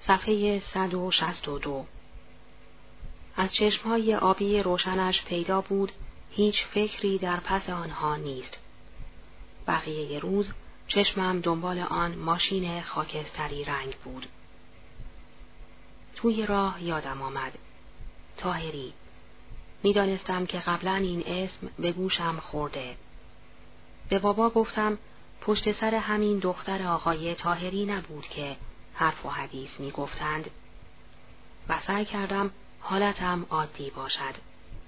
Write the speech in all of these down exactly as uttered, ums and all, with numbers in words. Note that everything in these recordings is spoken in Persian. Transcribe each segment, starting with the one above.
صفحه صد و شصت و دو. از چشمهای آبی روشنش پیدا بود هیچ فکری در پس آنها نیست. بقیه روز چشمم دنبال آن ماشین خاکستری رنگ بود. توی راه یادم آمد. طاهری. می‌دانستم که قبلا این اسم به گوشم خورده. به بابا گفتم پشت سر همین دختر آقای طاهری نبود که حرف و حدیث می‌گفتند و سعی کردم حالتم عادی باشد.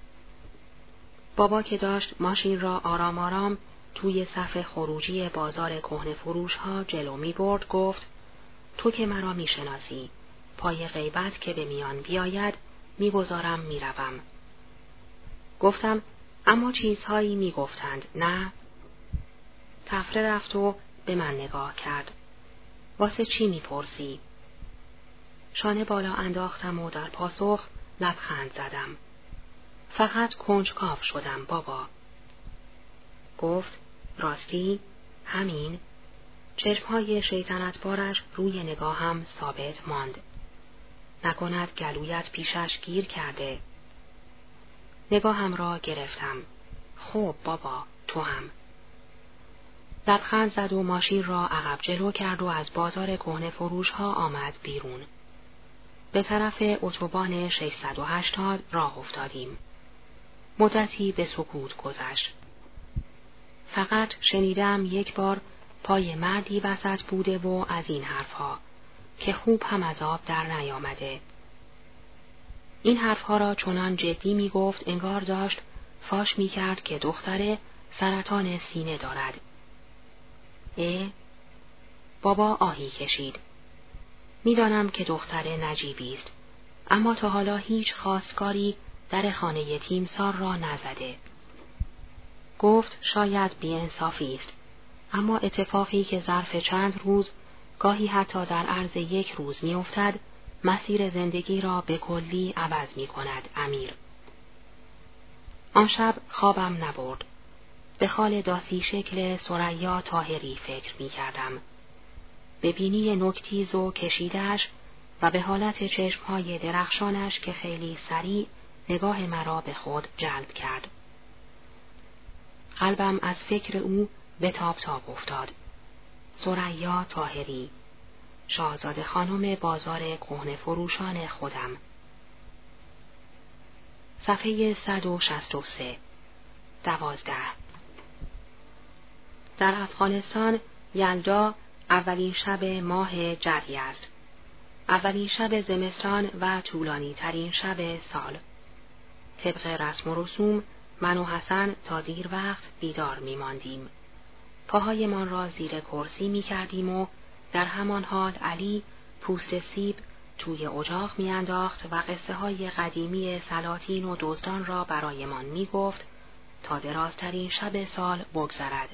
بابا که داشت ماشین را آرام آرام توی صف خروجی بازار کهنه فروش ها جلو می برد گفت تو که مرا می شناسی، پای غیبت که به میان بیاید می گذارم می روم. گفتم اما چیزهایی می گفتند نه؟ تفره رفت و به من نگاه کرد. واسه چی می پرسی؟ شانه بالا انداختم و در پاسخ لبخند زدم. فقط کنجکاو شدم بابا. گفت راستی همین؟ چشمهای شیطنت بارش روی نگاهم ثابت ماند. نکند گلویت پیشش گیر کرده. نگاهم را گرفتم. خب بابا تو هم. لبخند زد و ماشین را عقب جلو کرد و از بازار کهنه فروش ها آمد بیرون. به طرف اتوبان ششصد و هشتاد راه افتادیم. مدتی به سکوت گذشت. فقط شنیدم یک بار پای مردی وسط بوده و از این حرفها که خوب هم از آب در نیامده. این حرفها را چنان جدی می گفت انگار داشت فاش می کرد که دختره سرطان سینه دارد. اه؟ بابا آهی کشید. می دانم که دختره نجیبی است، اما تا حالا هیچ خواستگاری در خانه تیمسار را نزده. گفت شاید بی‌انصافی است، اما اتفاقی که ظرف چند روز، گاهی حتی در عرض یک روز می افتد، مسیر زندگی را به کلی عوض می کند امیر. آن شب خوابم نبرد. به خال داسی شکل ثریا طاهری فکر می کردم. به بینی نکتیز و کشیده‌اش و به حالت چشمهای درخشانش که خیلی سریع نگاه مرا به خود جلب کرد. قلبم از فکر او به تاب تاب افتاد. ثریا طاهری، شاهزاده خانم بازار کهنه فروشان خودم. صفحه صد و شصت و سه. دوازده. در افغانستان یلدا اولین شب ماه جری است. اولین شب زمستان و طولانی ترین شب سال. طبق رسم و رسوم من و حسن تا دیر وقت بیدار می ماندیم. پاهایمان را زیر کرسی می کردیم و در همان حال علی پوست سیب توی اجاق می انداخت و قصه های قدیمی سلاطین و دزدان را برایمان می گفت تا درازترین شب سال بگذرد.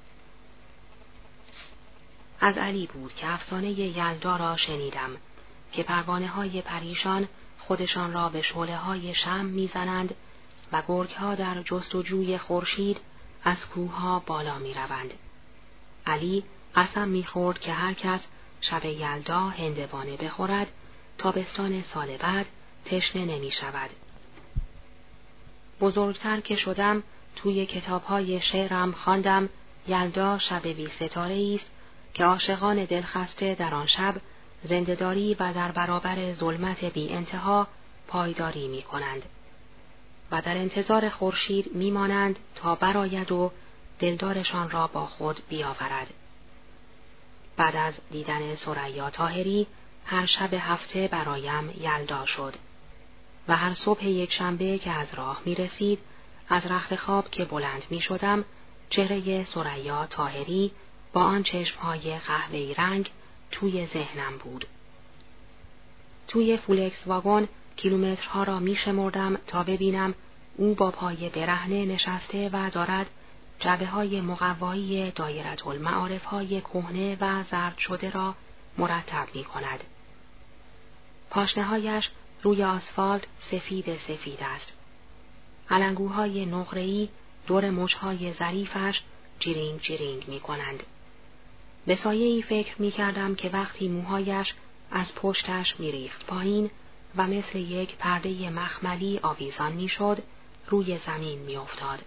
از علی بود که افسانه یلدا را شنیدم که پروانه های پریشان خودشان را به شعله های شمع می زنند و گرگ ها در جستجوی خورشید از کوه ها بالا می روند. علی قسم می خورد که هر کس شب یلدا هندوانه بخورد تابستان سال بعد تشنه نمی شود. بزرگتر که شدم توی کتاب های شعرم خواندم یلدا شب بی ستاره است که عاشقان دلخسته در آن شب زنده‌داری و در برابر ظلمت بی انتها پایداری می کنند و در انتظار خورشید می مانند تا برآید و دلدارشان را با خود بیاورد. بعد از دیدن ثریا طاهری هر شب هفته برایم یلدا شد و هر صبح یک شنبه که از راه می رسید از رخت خواب که بلند می شدم چهره ثریا طاهری با آن چشمهای قهوه‌ای رنگ توی ذهنم بود. توی فولکس واگن کیلومترها را می شمردم تا ببینم او با پای برهنه نشسته و دارد جعبه های مقوایی دایره المعارف های کهنه و زرد شده را مرتب می کند. پاشنه هایش روی آسفالت سفید سفید است. علنگوهای نقره‌ای دور مچهای ظریفش جیرینگ جیرینگ می کنند. به سایه‌ای فکر می کردم که وقتی موهایش از پشتش میریخت پایین و مثل یک پرده مخملی آویزان میشد، روی زمین میافتاد.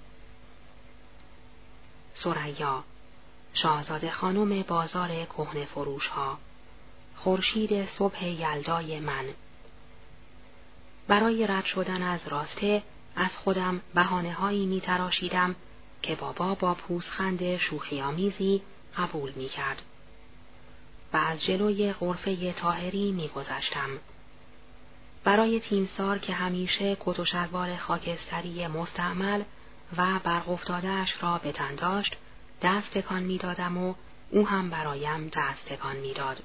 ثریا، شاهزاده خانم بازار کهنه فروش ها، خورشید صبح یلدای من. برای رد شدن از راسته از خودم بهانه هایی می تراشیدم که بابا با پوزخند شوخی‌آمیزی قبول می کرد و از جلوی غرفه طاهری می گذشتم. برای تیمسار که همیشه کت و شلوار خاکستری مستعمل و برق افتاده‌اش را به تن داشت، دست تکان می دادم و او هم برایم دست تکان می داد.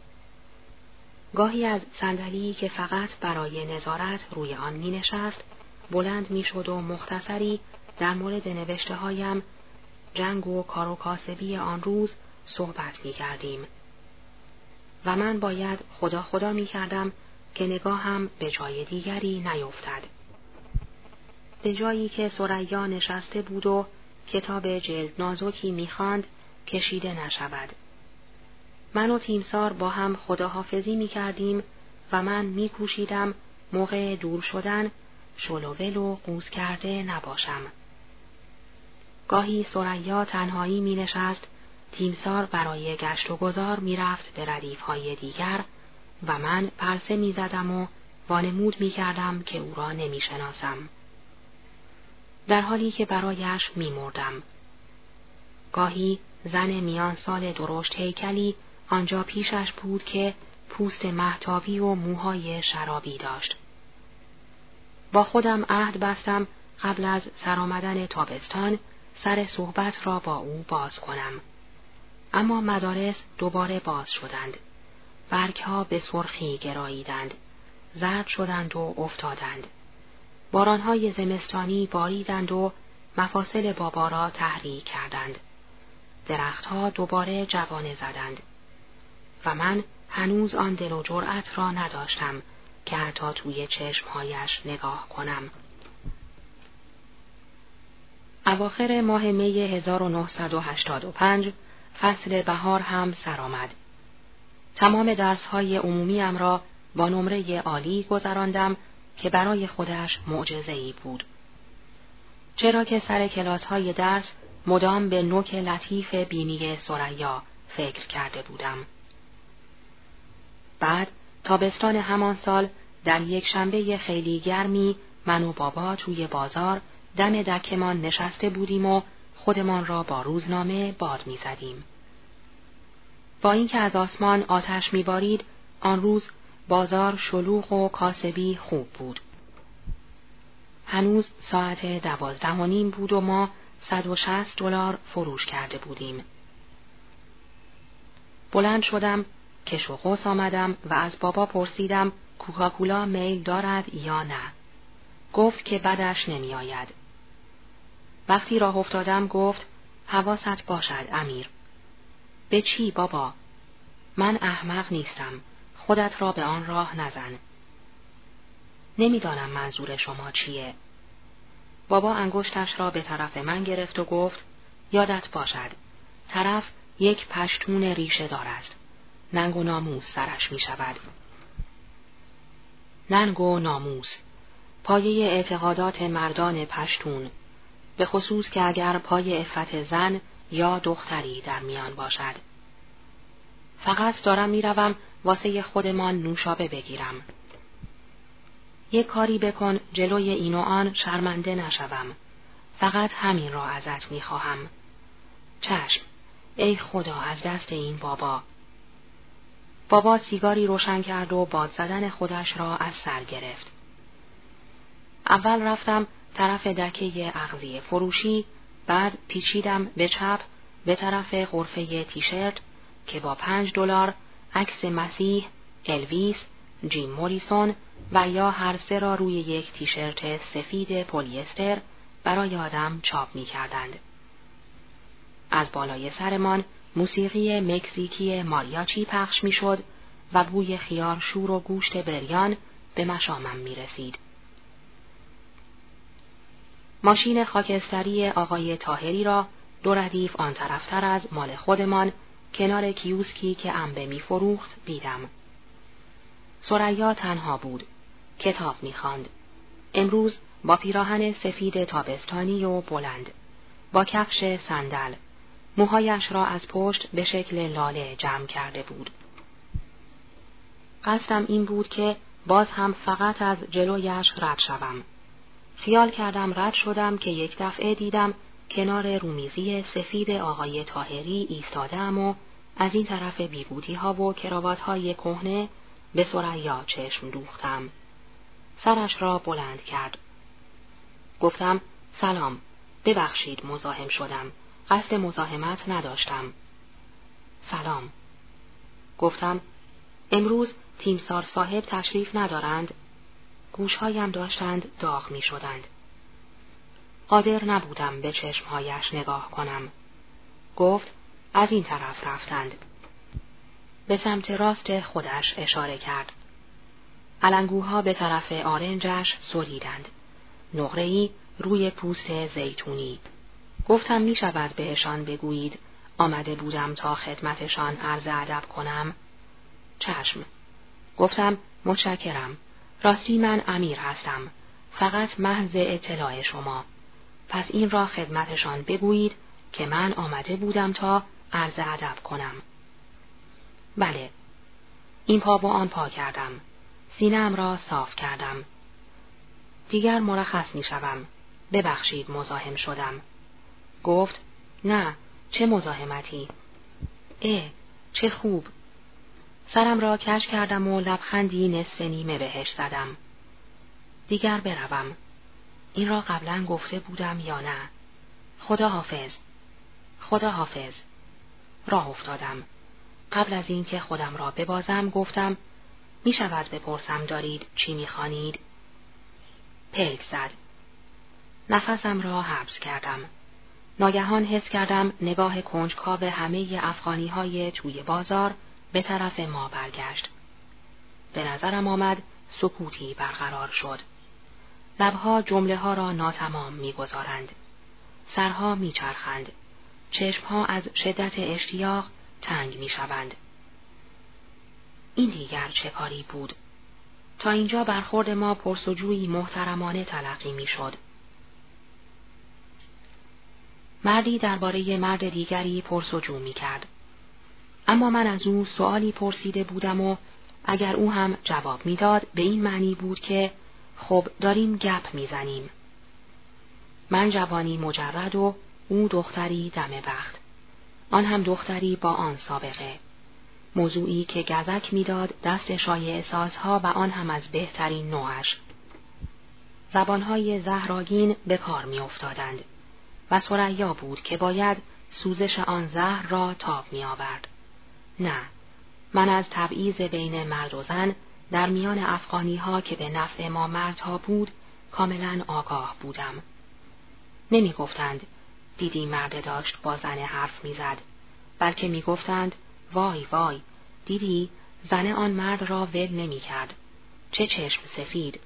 گاهی از صندلی که فقط برای نظارت روی آن می نشست، بلند می شد و مختصری در مورد نوشته هایم، جنگ و کار و کاسبی آن روز صحبت می کردیم. و من باید خدا خدا می کردم که نگاهم به جای دیگری نیفتد. به جایی که ثریا نشسته بود و کتاب جلد نازکی می خواند کشیده نشود. من و تیمسار با هم خداحافظی می کردیم و من می کوشیدم موقع دور شدن شلوول و قوز کرده نباشم. گاهی ثریا تنهایی می نشست، تیمسار برای گشت و گذار می رفت به ردیف‌های دیگر و من پرسه می زدم و وانمود می کردم که او را نمی شناسم. در حالی که برایش می مردم. گاهی زن میان سال درشت هیکلی آنجا پیشش بود که پوست مهتابی و موهای شرابی داشت. با خودم عهد بستم قبل از سرآمدن تابستان سر صحبت را با او باز کنم. اما مدارس دوباره باز شدند. برگها به سرخی گراییدند. زرد شدند و افتادند. بارانهای زمستانی باریدند و مفاصل بابا را تحریک کردند. درختها دوباره جوانه زدند. و من هنوز آن دل و جرأت را نداشتم که حتی توی چشمهایش نگاه کنم. اواخر ماه می هزار و نهصد و هشتاد و پنج فصل بهار هم سر آمد. تمام درس‌های عمومیم را با نمره عالی گذراندم که برای خودش معجزه‌ای بود. چرا که سر کلاس‌های درس مدام به نوک لطیف بینی ثریا فکر کرده بودم. بعد تابستان همان سال در یک شنبه خیلی گرمی من و بابا توی بازار دم دکمان نشسته بودیم و خودمان را با روزنامه باد می زدیم. با اینکه از آسمان آتش می بارید، آن روز بازار شلوغ و کاسبی خوب بود. هنوز ساعت دوازده و نیم بود و ما صد و شصت دلار فروش کرده بودیم. بلند شدم، کش و قوس آمدم و از بابا پرسیدم کوکاکولا میل دارد یا نه. گفت که بدش نمی آید. وقتی راه افتادم گفت حواست باشد امیر. به چی بابا؟ من احمق نیستم. خودت را به آن راه نزن. نمیدانم منظور شما چیه. بابا انگشتش را به طرف من گرفت و گفت یادت باشد. طرف یک پشتون ریشه دار است. ننگ و ناموس سرش می شود. ننگ و ناموس. پایه اعتقادات مردان پشتون. به خصوص که اگر پای عفت زن یا دختری در میان باشد. فقط دارم می روم واسه خودمان نوشابه بگیرم. یک کاری بکن جلوی این و آن شرمنده نشوم. فقط همین را ازت می خواهم. چشم. ای خدا از دست این بابا. بابا سیگاری روشن کرد و باد زدن خودش را از سر گرفت. اول رفتم طرف دکه اغذیه فروشی، بعد پیچیدم به چپ به طرف غرفه تیشرت که با پنج دلار عکس مسیح، الویس، جیم موریسون و یا هر سه را روی یک تیشرت سفید پلیستر برای آدم چاپ می کردند. از بالای سرمان موسیقی مکزیکی ماریاچی پخش می شد و بوی خیار شور و گوشت بریان به مشامم می رسید. ماشین خاکستری آقای طاهری را دو ردیف آن طرفتر از مال خودمان کنار کیوسکی که انبه می فروخت دیدم. ثریا تنها بود. کتاب می‌خواند. امروز با پیراهن سفید تابستانی و بلند، با کفش صندل، موهایش را از پشت به شکل لاله جمع کرده بود. قصدم این بود که باز هم فقط از جلویش رد شوم. خیال کردم رد شدم که یک دفعه دیدم کنار رومیزی سفید آقای طاهری ایستادم و از این طرف بیبودی ها و کراوات های کهنه به ثریا چشم دوختم. سرش را بلند کرد. گفتم سلام، ببخشید مزاحم شدم، قصد مزاحمت نداشتم. سلام. گفتم امروز تیمسار صاحب تشریف ندارند؟ گوشهایم داشتند داغ می شدند. قادر نبودم به چشمهایش نگاه کنم. گفت از این طرف رفتند. به سمت راست خودش اشاره کرد. علنگوها به طرف آرنجش سریدند. نقره‌ای روی پوست زیتونی. گفتم می شود بهشان بگویید آمده بودم تا خدمتشان عرض ادب کنم؟ چشم. گفتم متشکرم. راستی من امیر هستم. فقط محض اطلاع شما. پس این را خدمتشان بگویید که من آمده بودم تا عرض ادب کنم. بله. این پا و آن پا کردم. سینه‌ام را صاف کردم. دیگر مرخص می شوم. ببخشید مزاحم شدم. گفت نه، چه مزاحمتی؟ اه، چه خوب. سرم را کج کردم و لبخندی نصف نیمه بهش زدم. دیگر بروم. این را قبلا گفته بودم یا نه؟ خدا حافظ. خدا حافظ. راه افتادم. قبل از این که خودم را ببازم گفتم می شود بپرسم دارید چی می خوانید؟ پلک زد. نفسم را حبس کردم. ناگهان حس کردم نگاه کنجکاو همه افغانی های توی بازار به طرف ما برگشت. به نظرم آمد سکوتی برقرار شد. لبها جمله ها را ناتمام می گذارند. سرها می چرخند. چشمها از شدت اشتیاق تنگ می شوند. این دیگر چه کاری بود؟ تا اینجا برخورد ما پرسجویی محترمانه تلقی می شد. مردی درباره مرد دیگری پرسجو می کرد. اما من از او سؤالی پرسیده بودم و اگر او هم جواب می داد به این معنی بود که خب داریم گپ می زنیم. من جوانی مجرد و او دختری دم وقت. آن هم دختری با آن سابقه. موضوعی که گزک می داد دست شایع سازها و آن هم از بهترین نوعش. زبانهای زهرآگین به کار می افتادند و ثریا بود که باید سوزش آن زهر را تاب می آورد. نه، من از تبعیض بین مرد و زن در میان افغانی ها که به نفع ما مردها بود کاملا آگاه بودم. نمی گفتند دیدی مرد داشت با زن حرف می زد، بلکه می گفتند وای وای دیدی زن آن مرد را ول نمی کرد. چه چشم سفید.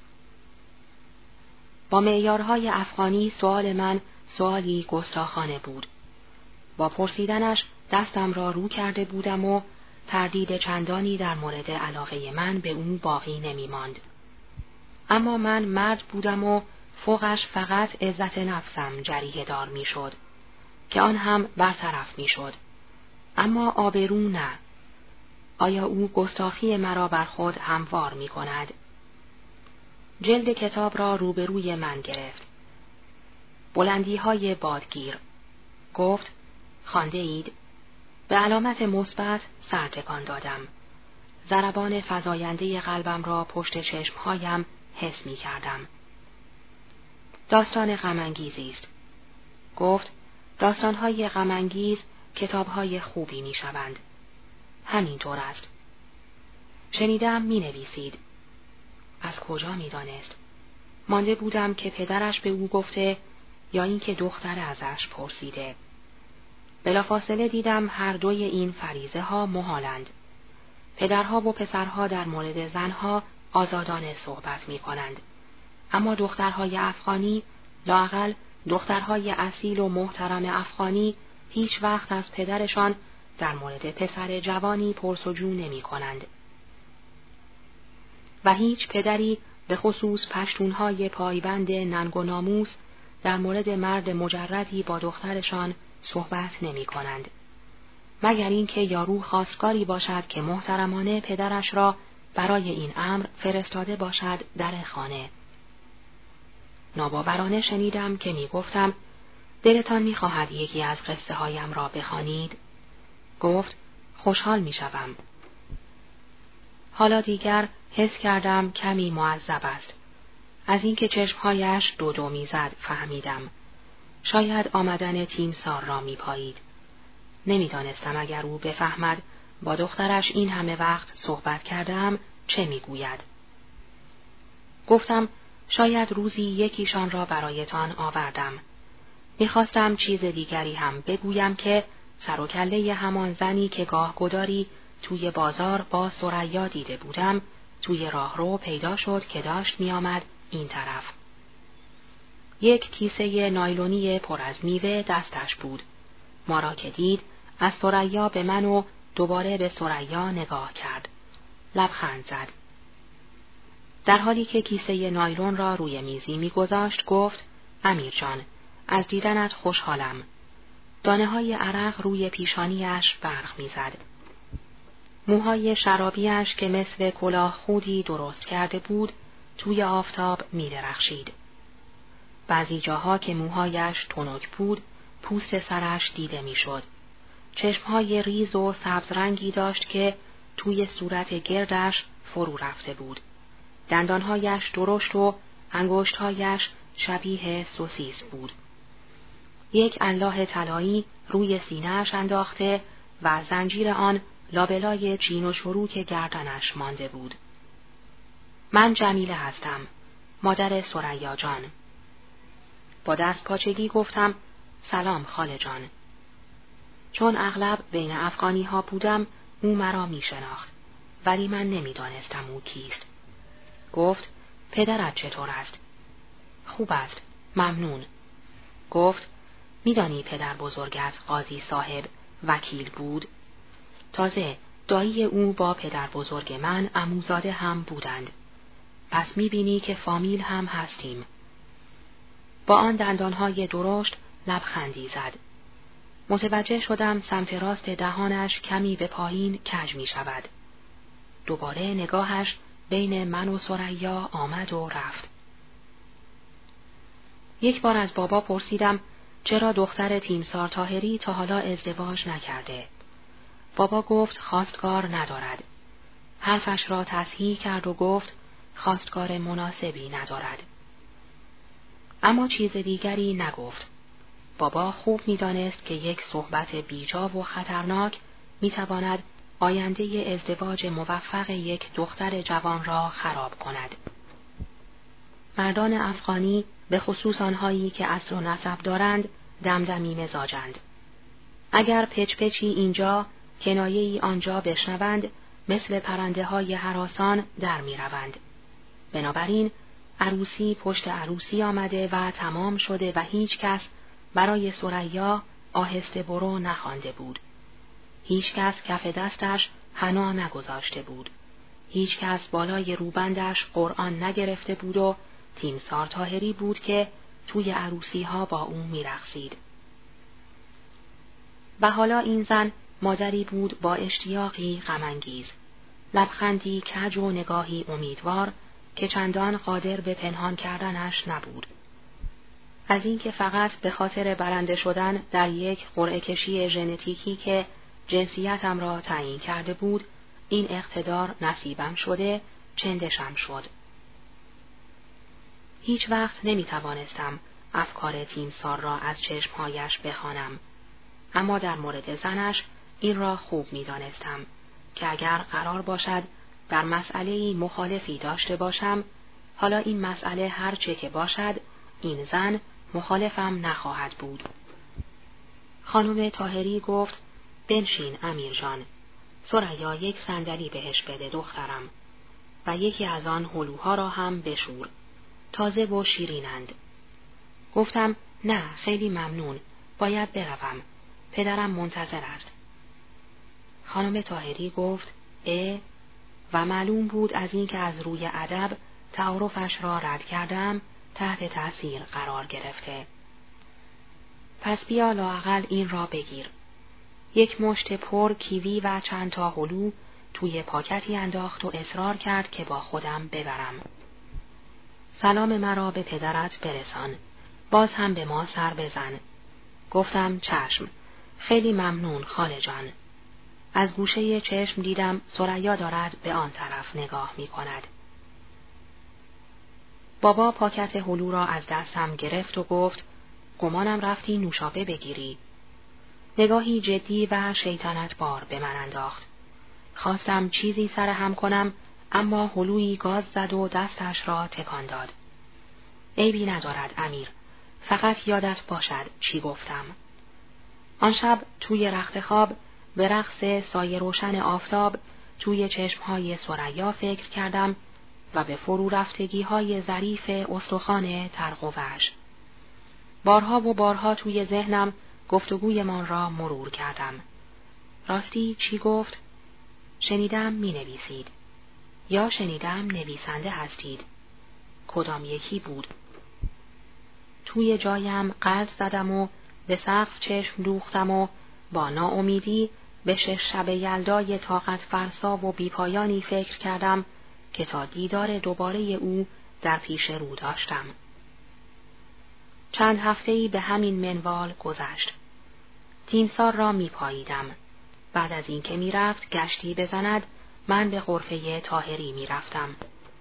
با معیارهای افغانی سؤال من سؤالی گستاخانه بود. با پرسیدنش دستم را رو کرده بودم و تردید چندانی در مورد علاقه من به اون باقی نمی ماند. اما من مرد بودم و فوقش فقط عزت نفسم جریحه دار می شد که آن هم برطرف می شد. اما آبرو نه. آیا او گستاخی مرا بر خود هموار می کند؟ جلد کتاب را روبروی من گرفت. بلندی های بادگیر. گفت خوانده اید؟ به علامت مثبت سر تکان دادم. ضربان فزاینده قلبم را پشت چشمهایم حس می کردم. داستان غم‌انگیزی است. گفت داستانهای غم‌انگیز کتابهای خوبی می شوند. همین طور است. شنیدم می نویسید. از کجا می دانست؟ مانده بودم که پدرش به او گفته یا اینکه دختر ازش پرسیده. بلافاصله دیدم هر دوی این فریضه ها محالند. پدرها و پسرها در مورد زنها آزادانه صحبت می کنند. اما دخترهای افغانی، لااقل دخترهای اصیل و محترم افغانی، هیچ وقت از پدرشان در مورد پسر جوانی پرسجو نمی کنند. و هیچ پدری به خصوص پشتونهای پایبند ننگ و ناموس در مورد مرد مجردی با دخترشان صحبت نمی کنند. مگر اینکه یارو خواستگاری باشد که محترمانه پدرش را برای این امر فرستاده باشد در خانه. ناباورانه شنیدم که می گفتم دلتان می خواهد یکی از قصه هایم را بخوانید؟ گفت خوشحال می شوم. حالا دیگر حس کردم کمی معذب است. از اینکه چشمهایش دو دو می زد فهمیدم. شاید آمدن تیمسار را می پایید. نمی دانستم اگر او بفهمد با دخترش این همه وقت صحبت کردم چه می گوید. گفتم شاید روزی یکیشان را برایتان آوردم. میخواستم چیز دیگری هم بگویم که سر و کله همان زنی که گاه گداری توی بازار با ثریا دیده بودم توی راهرو پیدا شد که داشت میآمد این طرف. یک کیسه نایلونی پر از میوه دستش بود. ما را که دید از ثریا به من و دوباره به ثریا نگاه کرد. لبخند زد. در حالی که کیسه نایلون را روی میزی میگذاشت گفت امیر جان، از دیدنت خوشحالم. دانه های عرق روی پیشانیش برق میزد. موهای شرابیش که مثل کلاه خودی درست کرده بود توی آفتاب میدرخشید. بعضی جاها که موهایش تنک بود پوست سرش دیده میشد. چشمهای ریز و سبز رنگی داشت که توی صورت گردش فرو رفته بود. دندانهایش درشت و انگشتهایش شبیه سوسیس بود. یک انلاح طلایی روی سینه‌اش انداخته و زنجیر آن لابلای چین و چروک گردنش مانده بود. من جمیله هستم، مادر ثریا جان. با دست پاچگی گفتم سلام خاله جان. چون اغلب بین افغانی ها بودم او مرا می شناخت، ولی من نمی دانستم او کیست. گفت پدرت چطور است؟ خوب است، ممنون. گفت میدانی پدر بزرگت قاضی صاحب وکیل بود؟ تازه دایی او با پدر بزرگ من عموزاده هم بودند. پس میبینی که فامیل هم هستیم. با آن دندانهای درشت لبخندی زد. متوجه شدم سمت راست دهانش کمی به پایین کج می شود. دوباره نگاهش بین من و ثریا آمد و رفت. یک بار از بابا پرسیدم چرا دختر تیمسار طاهری تا حالا ازدواج نکرده. بابا گفت خواستگار ندارد. حرفش را تصحیح کرد و گفت خواستگار مناسبی ندارد. اما چیز دیگری نگفت. بابا خوب می‌دانست که یک صحبت بیجا و خطرناک می‌تواند آینده ازدواج موفق یک دختر جوان را خراب کند. مردان افغانی به خصوص آنهایی که اصل و نسب دارند دمدمی مزاجند. اگر پچ پچی اینجا کنایه‌ای آنجا بشنوند مثل پرنده های هراسان در می روند. بنابراین عروسی پشت عروسی آمده و تمام شده و هیچ کس برای ثریا آهسته برو نخوانده بود. هیچ کس کف دستش حنا نگذاشته بود. هیچ کس بالای روبندش قرآن نگرفته بود و تیمسار طاهری بود که توی عروسی ها با او می رقصید. و حالا این زن مادری بود با اشتیاقی غم‌انگیز، لبخندی کج و نگاهی امیدوار که چندان قادر به پنهان کردنش نبود. از اینکه فقط به خاطر برنده شدن در یک قرعه کشی ژنتیکی که جنسیتم را تعیین کرده بود، این اقتدار نصیبم شده، چندشم شد. هیچ وقت نمی توانستم افکار تیمسار را از چشمهایش بخوانم، اما در مورد زنش این را خوب می دانستم که اگر قرار باشد در مسئله‌ای مخالفی داشته باشم، حالا این مسئله هر چه که باشد، این زن مخالفم نخواهد بود. خانم طاهری گفت بنشین امیر جان، ثریا یک صندلی بهش بده دخترم و یکی از آن هلوها را هم بشور، تازه و شیرینند. گفتم نه خیلی ممنون، باید بروم، پدرم منتظر است. خانم طاهری گفت اه و معلوم بود از اینکه از روی ادب تعارفش را رد کردم تحت تأثیر قرار گرفته. پس بیا لااقل این را بگیر. یک مشت پر کیوی و چند تا هلو توی پاکتی انداخت و اصرار کرد که با خودم ببرم. سلام مرا به پدرت برسان. باز هم به ما سر بزن. گفتم چشم. خیلی ممنون خاله جان. از گوشه چشم دیدم ثریا دارد به آن طرف نگاه می کند. بابا پاکت هلو را از دستم گرفت و گفت گمانم رفتی نوشابه بگیری. نگاهی جدی و شیطنت بار به من انداخت. خواستم چیزی سر هم کنم اما هلویی گاز زد و دستش را تکان داد. عیبی ندارد امیر. فقط یادت باشد چی گفتم. آن شب توی رخت خواب به رقص سایه روشن آفتاب توی چشمهای ثریا فکر کردم و به فرو رفتگی‌های ظریف استخوان طرق و وژ. بارها و بارها توی ذهنم گفتگویمان را مرور کردم. راستی چی گفت؟ شنیدم می نویسید. یا شنیدم نویسنده هستید. کدام یکی بود؟ توی جایم قلط زدم و به سقف چشم دوختم و با ناامیدی به شش شب یلدای طاقت فرسا و بیپایانی فکر کردم که تا دیدار دوباره او در پیش رو داشتم. چند هفته‌ای به همین منوال گذشت. تیمسار را می پاییدم. بعد از اینکه می رفت گشتی بزند من به غرفه طاهری می رفتم.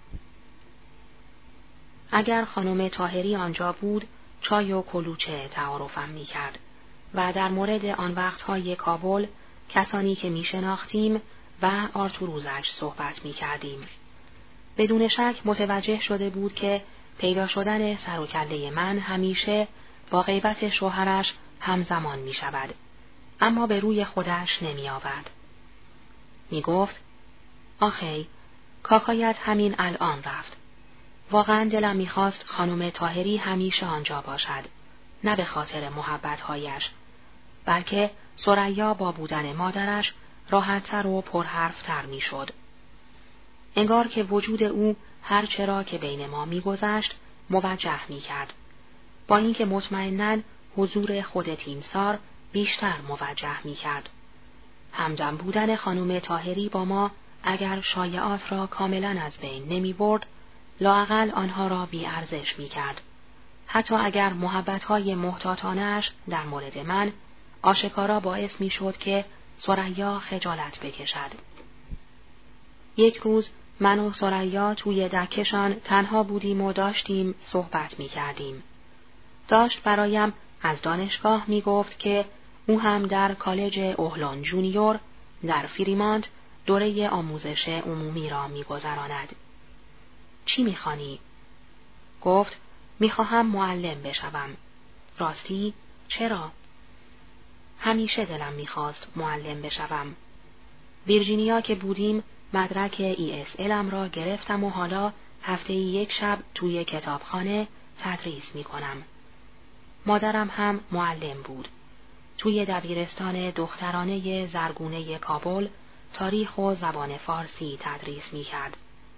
اگر خانم طاهری آنجا بود چای و کلوچه تعارفم می کرد و در مورد آن وقتهای کابل کسانی که می شناختیم و آرتوروزش صحبت می کردیم. بدون شک متوجه شده بود که پیدا شدن سر و کله من همیشه با غیبت شوهرش همزمان می شود، اما به روی خودش نمی آورد. می گفت آخی، کاکایت همین الان رفت. واقعا دلم می خواست خانم طاهری همیشه آنجا باشد، نه به خاطر محبتهایش، بلکه ثریا با بودن مادرش راحت‌تر و پرحرف‌تر می شد. انگار که وجود او هر چرا که بین ما می گذشت موجه می کرد، با اینکه مطمئناً حضور خود تیمسار بیشتر موجه می کرد. همدم بودن خانم طاهری با ما اگر شایعات را کاملاً از بین نمی برد، لااقل آنها را بی ارزش می کرد. حتی اگر محبت‌های محتاطانه‌اش در مورد من آشکارا باعث می شد که ثریا خجالت بکشد. یک روز من و ثریا توی دکشان تنها بودیم و داشتیم صحبت می کردیم. داشت برایم از دانشگاه می گفت که او هم در کالج اوهلان جونیور در فریمانت دوره آموزش عمومی را می گذراند. چی می خوانی؟ گفت می خواهم معلم بشوم. راستی؟ چرا؟ همیشه دلم می خواست معلم بشوم. ویرجینیا که بودیم مدرک ای اس الم را گرفتم و حالا هفته‌ای یک شب توی کتابخانه تدریس می کنم. مادرم هم معلم بود. توی دبیرستان دخترانه زرگونه کابل تاریخ و زبان فارسی تدریس می کرد.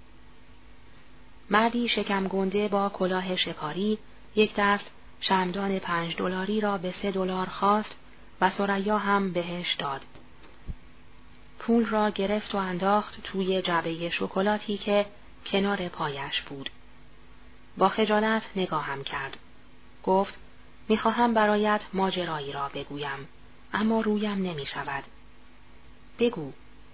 مردی شکم گنده با کلاه شکاری یک دست شمعدان پنج دلاری را به سه دلار خواست و ثریا هم بهش داد. پول را گرفت و انداخت توی جعبه شکلاتی که کنار پایش بود. با خجالت نگاهم کرد. گفت میخواهم برایت ماجرایی را بگویم، اما رویم نمی شود. بگو.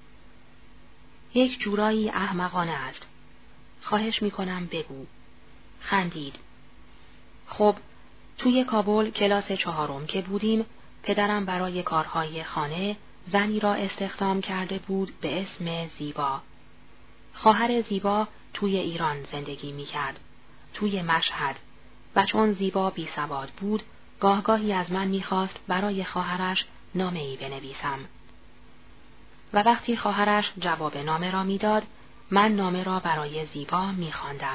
یک جورایی احمقانه است. خواهش میکنم بگو. خندید. خب، توی کابل کلاس چهارم که بودیم، پدرم برای کارهای خانه زنی را استخدام کرده بود به اسم زیبا. خواهر زیبا توی ایران زندگی میکرد، توی مشهد، و چون زیبا بی سواد بود، گاهگاهی از من میخواست برای خواهرش نامه‌ای بنویسم. و وقتی خواهرش جواب نامه را میداد، من نامه را برای زیبا میخواندم.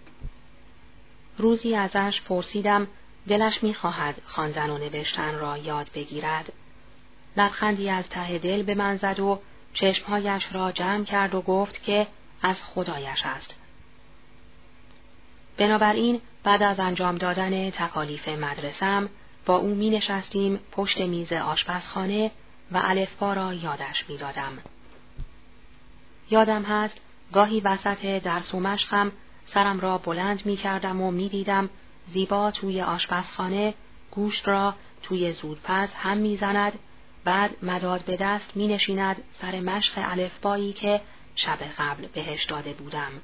روزی ازش پرسیدم دلش میخواهد خواندن و نوشتن را یاد بگیرد. لبخندی از ته دل به من زد و چشمهایش را جمع کرد و گفت که از خدایش است. بنابراین بعد از انجام دادن تکالیف مدرسه‌ام با او می نشستیم پشت میز آشپزخانه و الفبا را یادش می دادم. یادم هست گاهی وسط درس و مشقم سرم را بلند می کردم و می دیدم زیبا توی آشپزخانه گوشت را توی زودپز هم می زند، بعد مداد به دست می نشیند سر مشق الفبایی که شب قبل بهش داده بودم.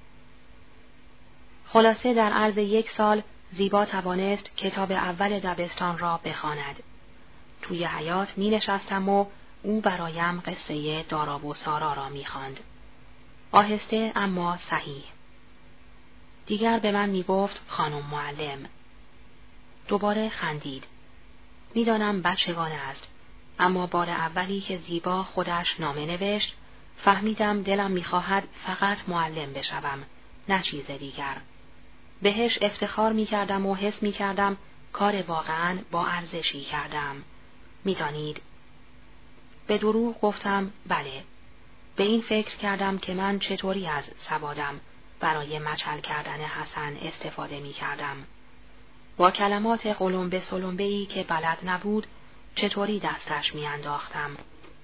خلاصه در عرض یک سال زیبا توانست کتاب اول دبستان را بخواند. توی حیاط می نشستم و او برایم قصه دارا و سارا را می خواند. آهسته اما صحیح. دیگر به من می گفت خانم معلم. دوباره خندید. می دانم بچگانه است، اما بار اولی که زیبا خودش نامه نوشت فهمیدم دلم می خواهد فقط معلم بشوم، نه چیز دیگر. بهش افتخار می کردم و حس می کردم کار واقعاً با ارزشی کردم. می دانید؟ به دروغ گفتم بله. به این فکر کردم که من چطوری از سوادم برای مچل کردن حسن استفاده می کردم. با کلمات قلمبه سلمبه‌ای که بلد نبود چطوری دستش می انداختم.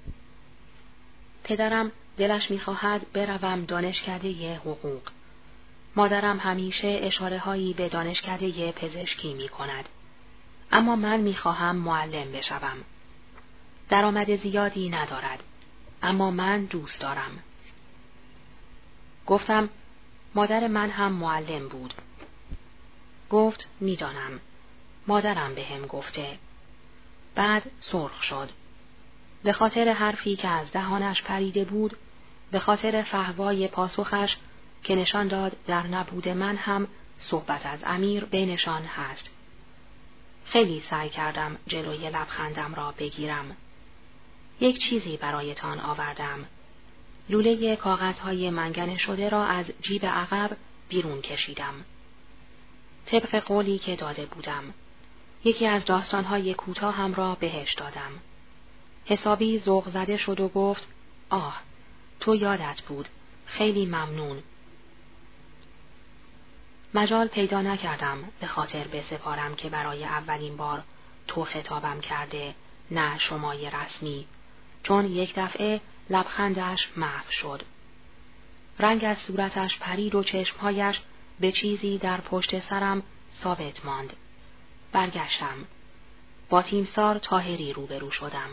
پدرم دلش می خواهد بروم دانشکده حقوق. مادرم همیشه اشاره هایی به دانشکده پزشکی می کند. اما من می خواهم معلم بشوم. درآمد زیادی ندارد، اما من دوست دارم. گفتم مادر من هم معلم بود. گفت می دانم. مادرم به هم گفته. بعد سرخ شد. به خاطر حرفی که از دهانش پریده بود، به خاطر فحوای پاسخش که نشان داد در نبود من هم صحبت از امیر بینشان هست. خیلی سعی کردم جلوی لبخندم را بگیرم. یک چیزی برایتان آوردم. لوله کاغذهای منگنه شده را از جیب عقب بیرون کشیدم. طبق قولی که داده بودم. یکی از داستانهای کوتاه هم را بهش دادم. حسابی ذوق زده شد و گفت آه، تو یادت بود. خیلی ممنون. مجال پیدا نکردم به خاطر بسپارم که برای اولین بار تو خطابم کرده، نه شمای رسمی، چون یک دفعه لبخندش محو شد. رنگ از صورتش پرید و چشمهایش به چیزی در پشت سرم ثابت ماند. برگشتم. با تیمسار طاهری روبرو شدم.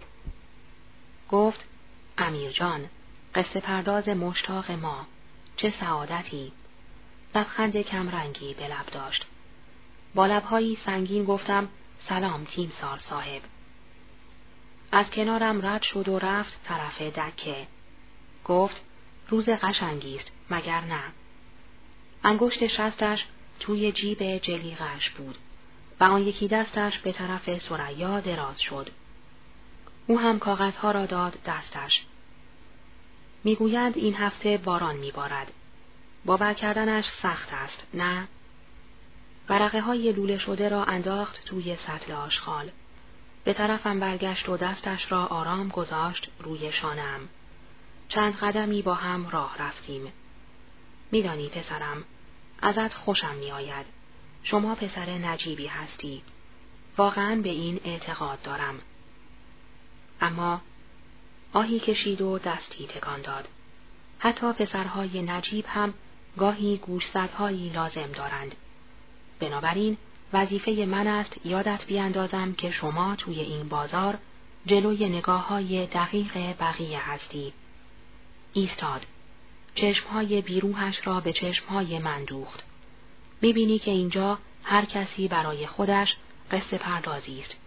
گفت امیر جان، قصه پرداز مشتاق ما، چه سعادتی. لبخند کمرنگی به لب داشت. با لبهایی سنگین گفتم سلام تیمسار صاحب. از کنارم رد شد و رفت طرف دکه. گفت روز قشنگی است مگر نه؟ انگشت شستش توی جیب جلیقه‌اش بود و آن یکی دستش به طرف ثریا دراز شد. او هم کاغذها را داد دستش. میگویند این هفته باران میبارد. باور کردنش سخت است، نه؟ ورقه های لوله شده را انداخت توی سطل آشغال. به طرفم برگشت و دستش را آرام گذاشت روی شانه‌ام. چند قدمی با هم راه رفتیم. میدانی پسرم، ازت خوشم میآید. شما پسر نجیبی هستی. واقعاً به این اعتقاد دارم. اما آهی کشید و دستی تکان داد. حتی پسرهای نجیب هم گاهی گوشزدهایی لازم دارند. بنابراین وظیفه من است یادت بیاندازم که شما توی این بازار جلوی نگاه‌های دقیق بقیه هستی. ایستاد. چشمهای بیروحش را به چشمهای من دوخت. می‌بینی که اینجا هر کسی برای خودش قصه پردازی است.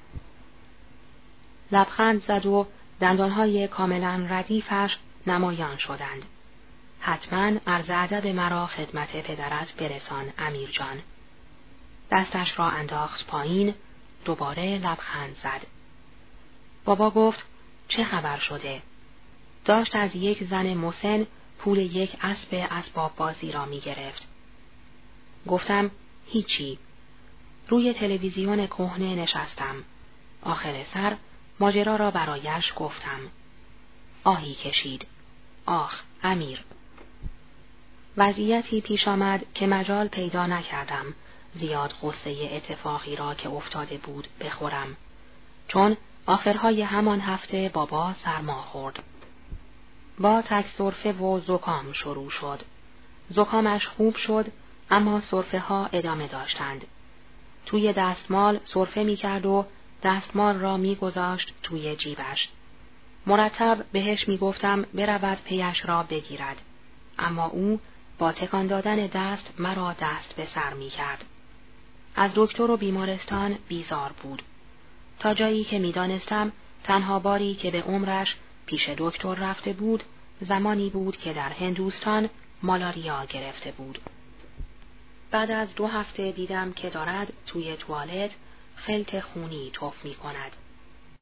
لبخند زد و دندانهای کاملا ردیفش نمایان شدند. حتما عرض ادب مرا خدمت پدرت برسان امیر جان. دستش را انداخت پایین، دوباره لبخند زد. بابا گفت چه خبر شده؟ داشت از یک زن مسن پول یک اسب اسباب بازی را می گرفت. گفتم هیچی. روی تلویزیون کهنه نشستم. آخر سر ماجرا را برایش گفتم. آهی کشید. آخ، امیر! وضعیتی پیش آمد که مجال پیدا نکردم زیاد غصه اتفاقی را که افتاده بود بخورم، چون آخرهای همان هفته بابا سرما خورد. با تک سرفه و زکام شروع شد. زکامش خوب شد، اما سرفه ها ادامه داشتند. توی دستمال سرفه می کرد و دستمال را می گذاشت توی جیبش. مرتب بهش می گفتم برود پیش را بگیرد، اما او با تکان دادن دست مرا دست به سر می کرد. از دکتر و بیمارستان بیزار بود. تا جایی که می دانستم تنها باری که به عمرش پیش دکتر رفته بود زمانی بود که در هندوستان مالاریا گرفته بود. بعد از دو هفته دیدم که دارد توی توالت خلط خونی تف می کند.